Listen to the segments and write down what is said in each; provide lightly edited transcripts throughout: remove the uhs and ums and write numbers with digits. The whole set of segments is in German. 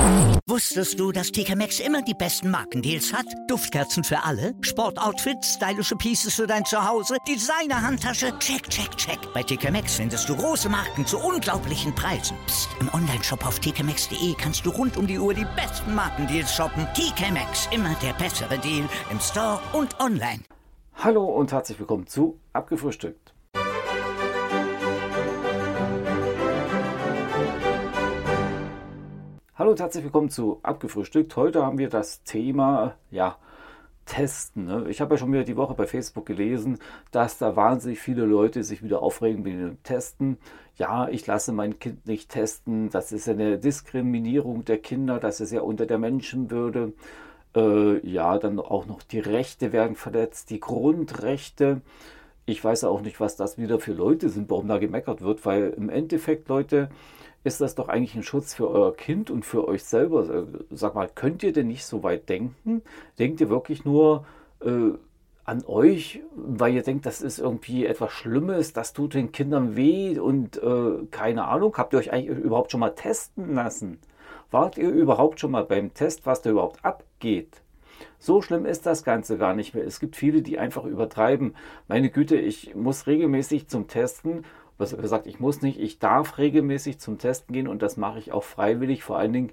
Wusstest du, dass TK Maxx immer die besten Markendeals hat? Duftkerzen für alle, Sportoutfits, stylische Pieces für dein Zuhause, Designer-Handtasche, check, check, check. Bei TK Maxx findest du große Marken zu unglaublichen Preisen. Psst. Im Onlineshop auf tkmaxx.de kannst du rund um die Uhr die besten Markendeals shoppen. TK Maxx, immer der bessere Deal im Store und online. Hallo und herzlich willkommen zu Abgefrühstückt. Hallo und herzlich willkommen zu Abgefrühstückt. Heute haben wir das Thema, Testen. Ne? Ich habe ja schon wieder die Woche bei Facebook gelesen, dass da wahnsinnig viele Leute sich wieder aufregen wegen dem Testen. Ja, ich lasse mein Kind nicht testen. Das ist eine Diskriminierung der Kinder. Das ist ja unter der Menschenwürde. Dann auch noch die Rechte werden verletzt, die Grundrechte. Ich weiß auch nicht, was das wieder für Leute sind, warum da gemeckert wird, weil im Endeffekt, Leute, ist das doch eigentlich ein Schutz für euer Kind und für euch selber. Sag mal, könnt ihr denn nicht so weit denken? Denkt ihr wirklich nur an euch, weil ihr denkt, das ist irgendwie etwas Schlimmes, das tut den Kindern weh und keine Ahnung, habt ihr euch eigentlich überhaupt schon mal testen lassen? Wart ihr überhaupt schon mal beim Test, was da überhaupt abgeht? So schlimm ist das Ganze gar nicht mehr. Es gibt viele, die einfach übertreiben. Meine Güte, ich muss regelmäßig zum Testen. Was gesagt, ich muss nicht, ich darf regelmäßig zum Testen gehen und das mache ich auch freiwillig, vor allen Dingen,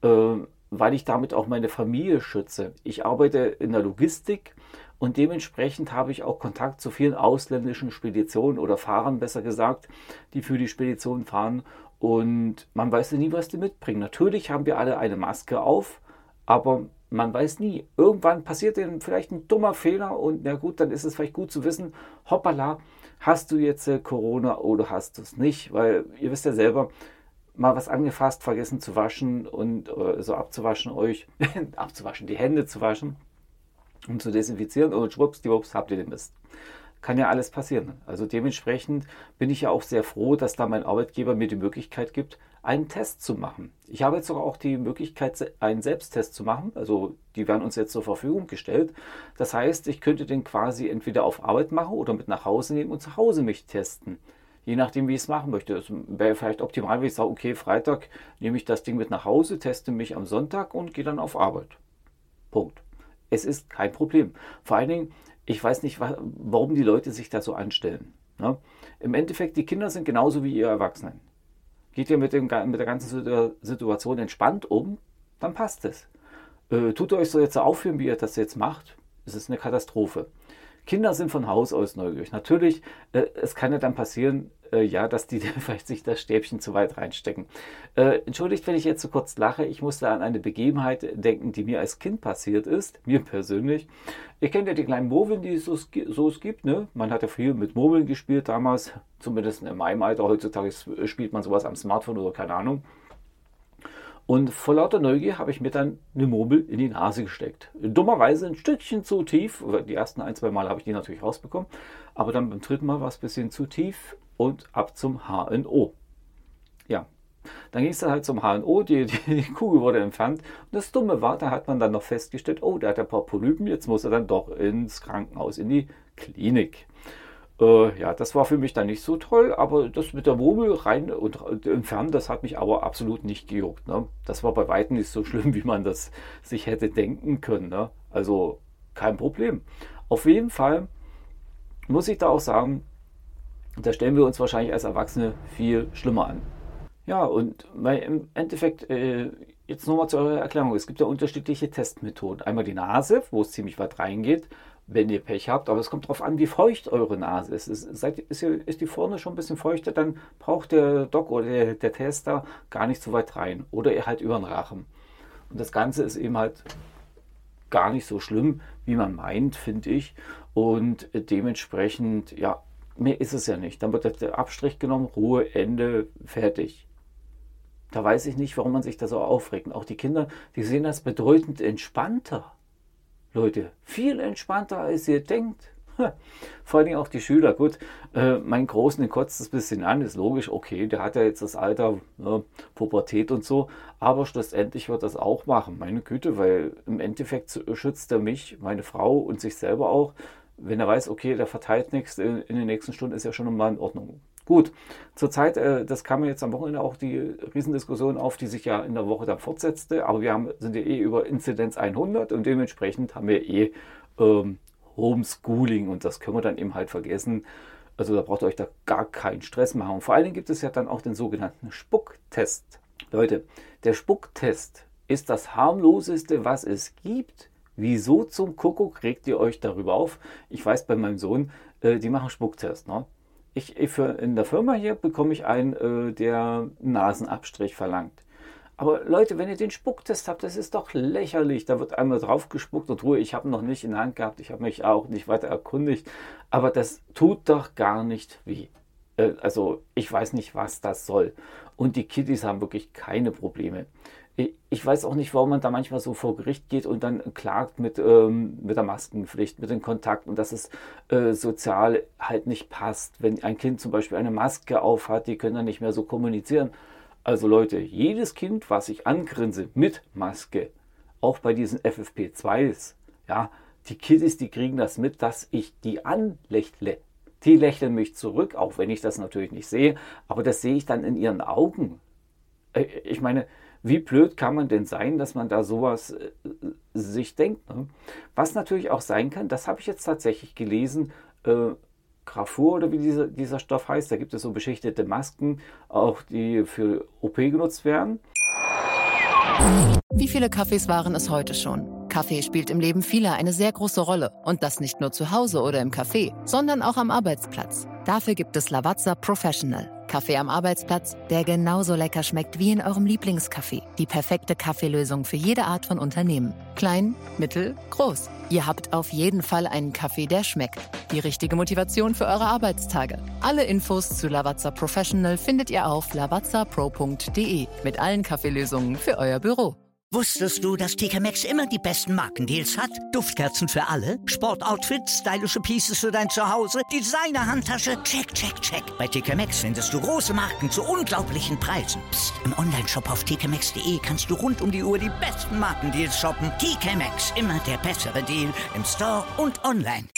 weil ich damit auch meine Familie schütze. Ich arbeite in der Logistik und dementsprechend habe ich auch Kontakt zu vielen ausländischen Speditionen oder Fahrern, besser gesagt, die für die Spedition fahren und man weiß ja nie, was die mitbringen. Natürlich haben wir alle eine Maske auf, aber man weiß nie. Irgendwann passiert denen vielleicht ein dummer Fehler und na gut, dann ist es vielleicht gut zu wissen, hoppala, hast du jetzt Corona oder hast du es nicht? Weil ihr wisst ja selber, mal was angefasst, vergessen zu waschen und so abzuwaschen abzuwaschen, die Hände zu waschen und zu desinfizieren und schwuppsdiwupps habt ihr den Mist. Kann ja alles passieren. Also dementsprechend bin ich ja auch sehr froh, dass da mein Arbeitgeber mir die Möglichkeit gibt, einen Test zu machen. Ich habe jetzt sogar auch die Möglichkeit, einen Selbsttest zu machen. Also die werden uns jetzt zur Verfügung gestellt. Das heißt, ich könnte den quasi entweder auf Arbeit machen oder mit nach Hause nehmen und zu Hause mich testen. Je nachdem, wie ich es machen möchte. Das wäre vielleicht optimal, wenn ich sage, okay, Freitag nehme ich das Ding mit nach Hause, teste mich am Sonntag und gehe dann auf Arbeit. Punkt. Es ist kein Problem. Vor allen Dingen, ich weiß nicht, warum die Leute sich da so anstellen. Ne? Im Endeffekt, die Kinder sind genauso wie ihr Erwachsenen. Geht ihr mit der ganzen Situation entspannt um, dann passt es. Tut ihr euch so jetzt aufführen, wie ihr das jetzt macht, es ist eine Katastrophe. Kinder sind von Haus aus neugierig. Natürlich, es kann ja dann passieren, dass die vielleicht sich das Stäbchen zu weit reinstecken. Entschuldigt, wenn ich jetzt so kurz lache. Ich musste an eine Begebenheit denken, die mir als Kind passiert ist. Mir persönlich. Ihr kennt ja die kleinen Murmeln, die es so gibt. Ne? Man hat ja viel mit Murmeln gespielt damals. Zumindest in meinem Alter. Heutzutage spielt man sowas am Smartphone oder keine Ahnung. Und vor lauter Neugier habe ich mir dann eine Murmel in die Nase gesteckt. Dummerweise ein Stückchen zu tief. Die ersten 1-2 Mal habe ich die natürlich rausbekommen. Aber dann beim dritten Mal war es ein bisschen zu tief und ab zum HNO. Ja, dann ging es dann halt zum HNO. Die Kugel wurde entfernt. Und das Dumme war, da hat man dann noch festgestellt, oh, der hat ein paar Polypen. Jetzt muss er dann doch ins Krankenhaus, in die Klinik. Das war für mich dann nicht so toll, aber das mit der Murmel rein und entfernen, das hat mich aber absolut nicht gejuckt. Ne? Das war bei weitem nicht so schlimm, wie man das sich hätte denken können. Ne? Also kein Problem. Auf jeden Fall muss ich da auch sagen, da stellen wir uns wahrscheinlich als Erwachsene viel schlimmer an. Ja, und im Endeffekt, jetzt nochmal zu eurer Erklärung, es gibt ja unterschiedliche Testmethoden. Einmal die Nase, wo es ziemlich weit reingeht, wenn ihr Pech habt, aber es kommt darauf an, wie feucht eure Nase ist. Ist die vorne schon ein bisschen feuchter, dann braucht der Doc oder der Tester gar nicht so weit rein. Oder ihr halt über den Rachen. Und das Ganze ist eben halt gar nicht so schlimm, wie man meint, finde ich. Und dementsprechend, mehr ist es ja nicht. Dann wird der Abstrich genommen, Ruhe, Ende, fertig. Da weiß ich nicht, warum man sich da so aufregt. Und auch die Kinder, die sehen das bedeutend entspannter. Leute, viel entspannter, als ihr denkt. Vor allem auch die Schüler. Gut, mein Großen, den kotzt es ein bisschen an, ist logisch, okay, der hat ja jetzt das Alter, Pubertät und so, aber schlussendlich wird das auch machen, meine Güte, weil im Endeffekt schützt er mich, meine Frau und sich selber auch, wenn er weiß, okay, der verteilt nichts, in den nächsten Stunden ist ja schon mal in Ordnung. Gut, zurzeit, das kam ja jetzt am Wochenende auch die Riesendiskussion auf, die sich ja in der Woche dann fortsetzte, aber sind ja über Inzidenz 100 und dementsprechend haben wir Homeschooling und das können wir dann eben halt vergessen. Also da braucht ihr euch da gar keinen Stress machen. Und vor allen Dingen gibt es ja dann auch den sogenannten Spucktest. Leute, der Spucktest ist das harmloseste, was es gibt. Wieso zum Kuckuck regt ihr euch darüber auf? Ich weiß bei meinem Sohn, die machen Spucktest. Ne? In der Firma hier bekomme ich einen, der einen Nasenabstrich verlangt. Aber Leute, wenn ihr den Spucktest habt, das ist doch lächerlich. Da wird einmal drauf gespuckt und Ruhe. Ich habe ihn noch nicht in der Hand gehabt. Ich habe mich auch nicht weiter erkundigt. Aber das tut doch gar nicht weh. Also ich weiß nicht, was das soll. Und die Kiddies haben wirklich keine Probleme. Ich weiß auch nicht, warum man da manchmal so vor Gericht geht und dann klagt mit der Maskenpflicht, mit dem Kontakt und dass es sozial halt nicht passt. Wenn ein Kind zum Beispiel eine Maske aufhat, die können dann nicht mehr so kommunizieren. Also Leute, jedes Kind, was ich angrinse mit Maske, auch bei diesen FFP2s, ja, die Kiddies, die kriegen das mit, dass ich die anlächle. Die lächeln mich zurück, auch wenn ich das natürlich nicht sehe, aber das sehe ich dann in ihren Augen. Ich meine, wie blöd kann man denn sein, dass man da sowas sich denkt? Ne? Was natürlich auch sein kann, das habe ich jetzt tatsächlich gelesen, Grafur oder wie dieser Stoff heißt, da gibt es so beschichtete Masken, auch die für OP genutzt werden. Wie viele Kaffees waren es heute schon? Kaffee spielt im Leben vieler eine sehr große Rolle. Und das nicht nur zu Hause oder im Café, sondern auch am Arbeitsplatz. Dafür gibt es Lavazza Professional. Kaffee am Arbeitsplatz, der genauso lecker schmeckt wie in eurem Lieblingscafé. Die perfekte Kaffeelösung für jede Art von Unternehmen. Klein, mittel, groß. Ihr habt auf jeden Fall einen Kaffee, der schmeckt. Die richtige Motivation für eure Arbeitstage. Alle Infos zu Lavazza Professional findet ihr auf lavazzapro.de mit allen Kaffeelösungen für euer Büro. Wusstest du, dass TK Maxx immer die besten Markendeals hat? Duftkerzen für alle, Sportoutfits, stylische Pieces für dein Zuhause, Designer-Handtasche, check, check, check. Bei TK Maxx findest du große Marken zu unglaublichen Preisen. Psst. Im Onlineshop auf tkmaxx.de kannst du rund um die Uhr die besten Markendeals shoppen. TK Maxx, immer der bessere Deal im Store und online.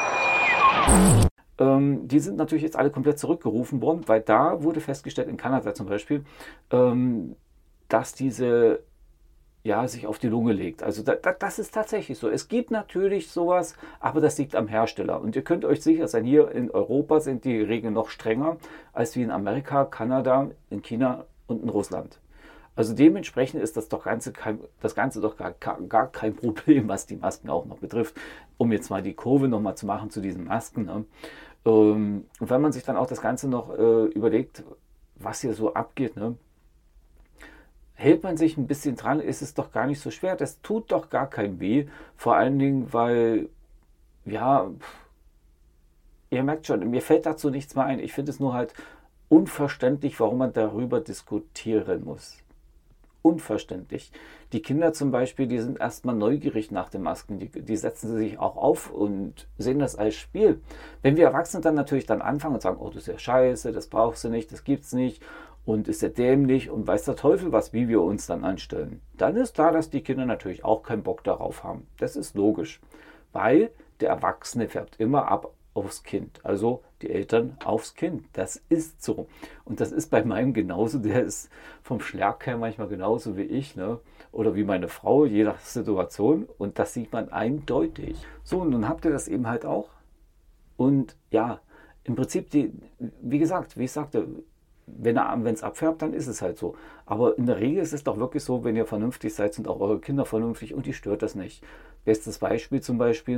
Die sind natürlich jetzt alle komplett zurückgerufen worden, weil da wurde festgestellt, in Kanada zum Beispiel, dass diese sich auf die Lunge legt. Also das ist tatsächlich so. Es gibt natürlich sowas, aber das liegt am Hersteller. Und ihr könnt euch sicher sein, hier in Europa sind die Regeln noch strenger als wie in Amerika, Kanada, in China und in Russland. Also dementsprechend ist das Ganze doch gar kein Problem, was die Masken auch noch betrifft. Um jetzt mal die Kurve nochmal zu machen zu diesen Masken. Ne? Und wenn man sich dann auch das Ganze noch überlegt, was hier so abgeht, ne? Hält man sich ein bisschen dran, ist es doch gar nicht so schwer. Das tut doch gar kein weh. Vor allen Dingen, weil, ja, ihr merkt schon, mir fällt dazu nichts mehr ein. Ich finde es nur halt unverständlich, warum man darüber diskutieren muss. Unverständlich. Die Kinder zum Beispiel, die sind erstmal neugierig nach den Masken. Die setzen sich auch auf und sehen das als Spiel. Wenn wir Erwachsene dann natürlich anfangen und sagen, oh, das ist ja scheiße, das brauchst du nicht, das gibt's nicht. Und ist ja dämlich und weiß der Teufel was, wie wir uns dann anstellen. Dann ist klar, dass die Kinder natürlich auch keinen Bock darauf haben. Das ist logisch, weil der Erwachsene färbt immer ab aufs Kind. Also die Eltern aufs Kind. Das ist so. Und das ist bei meinem genauso. Der ist vom Schlag her manchmal genauso wie ich, ne? Oder wie meine Frau, je nach Situation. Und das sieht man eindeutig. So, und nun habt ihr das eben halt auch. Und ja, im Prinzip, wie gesagt, wie ich sagte, wenn es abfärbt, dann ist es halt so. Aber in der Regel ist es doch wirklich so, wenn ihr vernünftig seid, sind auch eure Kinder vernünftig und die stört das nicht. Bestes Beispiel zum Beispiel,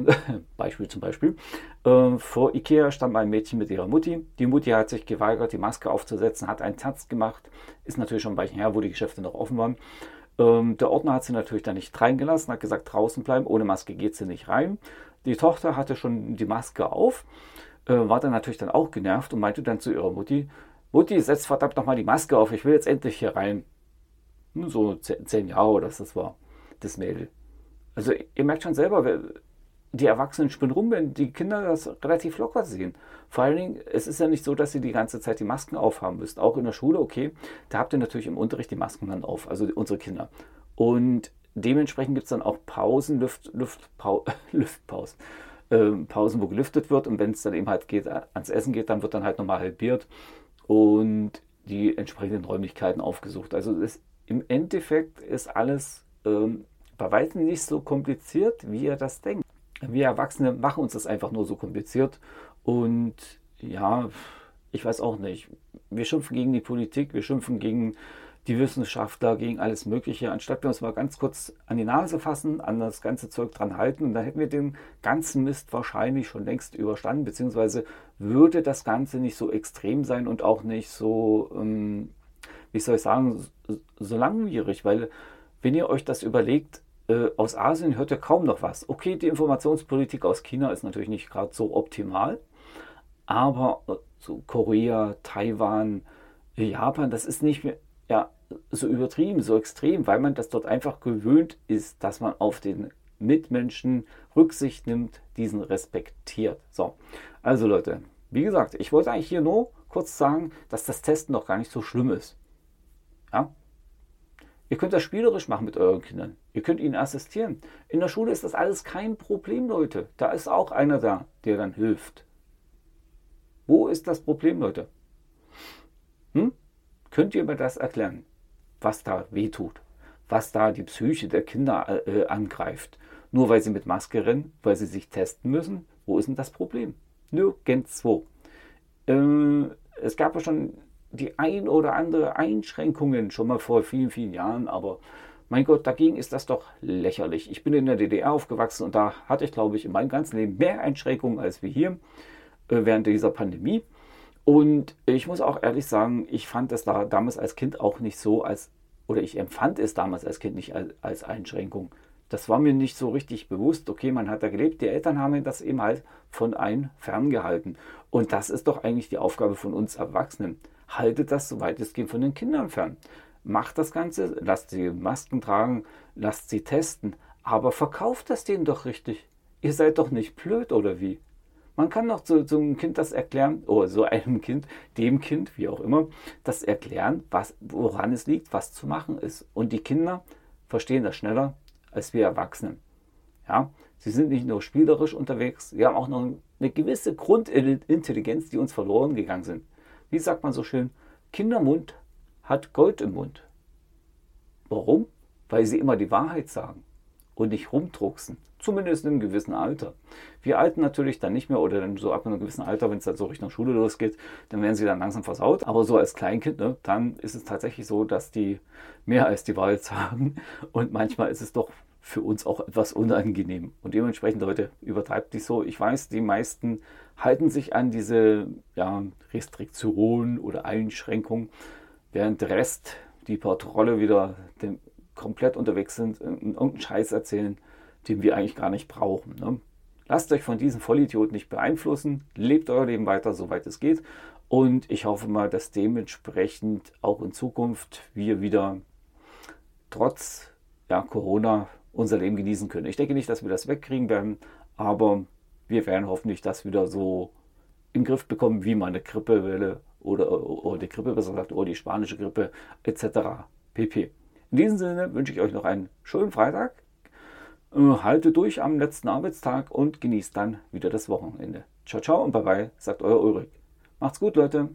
vor Ikea stand ein Mädchen mit ihrer Mutti. Die Mutti hat sich geweigert, die Maske aufzusetzen, hat einen Tanz gemacht. Ist natürlich schon ein Weilchen her, wo die Geschäfte noch offen waren. Der Ordner hat sie natürlich da nicht reingelassen, hat gesagt, draußen bleiben, ohne Maske geht sie nicht rein. Die Tochter hatte schon die Maske auf, war dann natürlich dann auch genervt und meinte dann zu ihrer Mutti, Mutti, setz verdammt nochmal die Maske auf, ich will jetzt endlich hier rein. So 10 Jahre oder das war das Mädel. Also ihr merkt schon selber, die Erwachsenen spinnen rum, wenn die Kinder das relativ locker sehen. Vor allen Dingen, es ist ja nicht so, dass ihr die ganze Zeit die Masken aufhaben müsst. Auch in der Schule, okay, da habt ihr natürlich im Unterricht die Masken dann auf, also unsere Kinder. Und dementsprechend gibt es dann auch Pausen, Luftpausen. Pausen, wo gelüftet wird und wenn es dann eben halt ans Essen geht, dann wird dann halt nochmal halbiert. und die entsprechenden Räumlichkeiten aufgesucht. Also im Endeffekt ist alles bei weitem nicht so kompliziert, wie ihr das denkt. Wir Erwachsene machen uns das einfach nur so kompliziert und ja, ich weiß auch nicht. Wir schimpfen gegen die Politik, wir schimpfen gegen die Wissenschaftler, gegen alles Mögliche, anstatt wir uns mal ganz kurz an die Nase fassen, an das ganze Zeug dran halten und dann hätten wir den ganzen Mist wahrscheinlich schon längst überstanden, beziehungsweise würde das Ganze nicht so extrem sein und auch nicht so, wie soll ich sagen, so langwierig, weil wenn ihr euch das überlegt, aus Asien hört ihr kaum noch was. Okay, die Informationspolitik aus China ist natürlich nicht gerade so optimal, aber so Korea, Taiwan, Japan, das ist nicht mehr so übertrieben, so extrem, weil man das dort einfach gewöhnt ist, dass man auf den Mitmenschen Rücksicht nimmt, diesen respektiert. So, also Leute, wie gesagt, ich wollte eigentlich hier nur kurz sagen, dass das Testen doch gar nicht so schlimm ist. Ja? Ihr könnt das spielerisch machen mit euren Kindern. Ihr könnt ihnen assistieren. In der Schule ist das alles kein Problem, Leute. Da ist auch einer da, der dann hilft. Wo ist das Problem, Leute? Könnt ihr mir das erklären, was da wehtut? Was da die Psyche der Kinder angreift? Nur weil sie mit Maske rennen, weil sie sich testen müssen? Wo ist denn das Problem? Nirgendwo. Es gab ja schon die ein oder andere Einschränkungen schon mal vor vielen, vielen Jahren, aber mein Gott, dagegen ist das doch lächerlich. Ich bin in der DDR aufgewachsen und da hatte ich, glaube ich, in meinem ganzen Leben mehr Einschränkungen als wir hier während dieser Pandemie. Und ich muss auch ehrlich sagen, ich fand es da damals als Kind auch nicht so oder ich empfand es damals als Kind nicht als Einschränkung. Das war mir nicht so richtig bewusst. Okay, man hat da gelebt, die Eltern haben das eben halt von einem ferngehalten. Und das ist doch eigentlich die Aufgabe von uns Erwachsenen. Haltet das, soweit es geht, von den Kindern fern. Macht das Ganze, lasst sie Masken tragen, lasst sie testen, aber verkauft das denen doch richtig. Ihr seid doch nicht blöd, oder wie? Man kann doch so einem Kind das erklären, oder so einem Kind, dem Kind, wie auch immer, das erklären, woran es liegt, was zu machen ist. Und die Kinder verstehen das schneller als wir Erwachsenen. Ja? Sie sind nicht nur spielerisch unterwegs, sie haben auch noch eine gewisse Grundintelligenz, die uns verloren gegangen sind. Wie sagt man so schön, Kindermund hat Gold im Mund. Warum? Weil sie immer die Wahrheit sagen und nicht rumdrucksen. Zumindest in einem gewissen Alter. Wir Alten natürlich dann nicht mehr oder dann so ab einem gewissen Alter, wenn es dann so Richtung Schule losgeht, dann werden sie dann langsam versaut. Aber so als Kleinkind, ne, dann ist es tatsächlich so, dass die mehr als die Wahrheit sagen und manchmal ist es doch für uns auch etwas unangenehm. Und dementsprechend, Leute, übertreibt nicht so. Ich weiß, die meisten halten sich an diese Restriktionen oder Einschränkungen, während der Rest, die paar Trolle wieder komplett unterwegs sind und irgendeinen Scheiß erzählen, den wir eigentlich gar nicht brauchen. Ne? Lasst euch von diesen Vollidioten nicht beeinflussen, lebt euer Leben weiter, soweit es geht. Und ich hoffe mal, dass dementsprechend auch in Zukunft wir wieder trotz Corona unser Leben genießen können. Ich denke nicht, dass wir das wegkriegen werden, aber wir werden hoffentlich das wieder so in den Griff bekommen, wie mal eine Grippewelle oder die Grippe, besser gesagt, oder die spanische Grippe etc. pp. In diesem Sinne wünsche ich euch noch einen schönen Freitag. Haltet durch am letzten Arbeitstag und genießt dann wieder das Wochenende. Ciao, ciao und bye bye, sagt euer Ulrich. Macht's gut, Leute.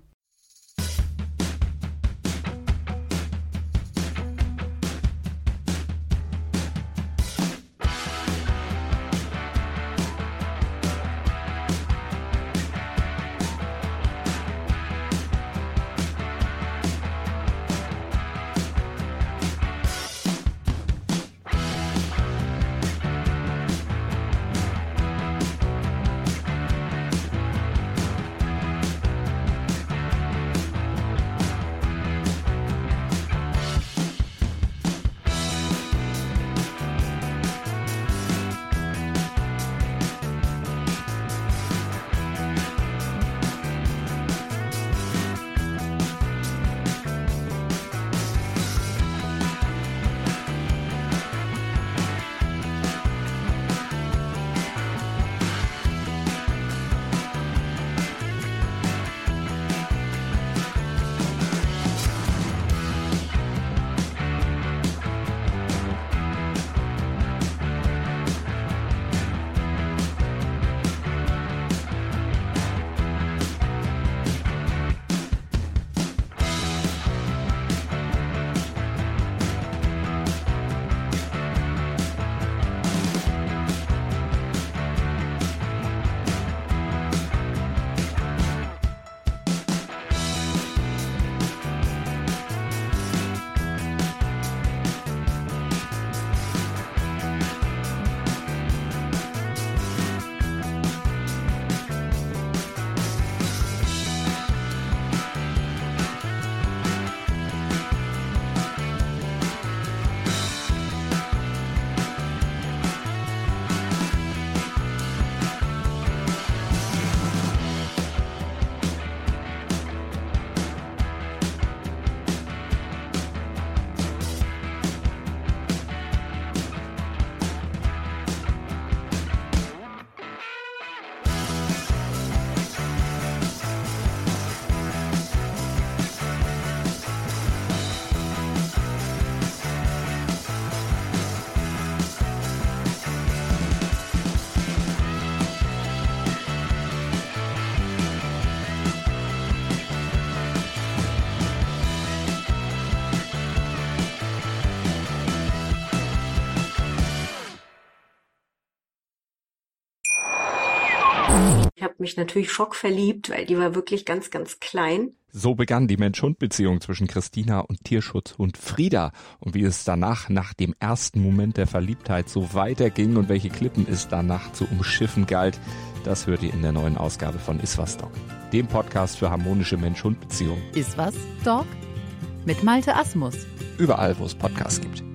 mich natürlich schockverliebt, weil die war wirklich ganz, ganz klein. So begann die Mensch-Hund-Beziehung zwischen Christina und Tierschutzhund Frieda. Und wie es danach, nach dem ersten Moment der Verliebtheit, so weiterging und welche Klippen es danach zu umschiffen galt, das hört ihr in der neuen Ausgabe von Iswas Dog, dem Podcast für harmonische Mensch-Hund-Beziehungen. Iswas Dog? Mit Malte Asmus. Überall, wo es Podcasts gibt.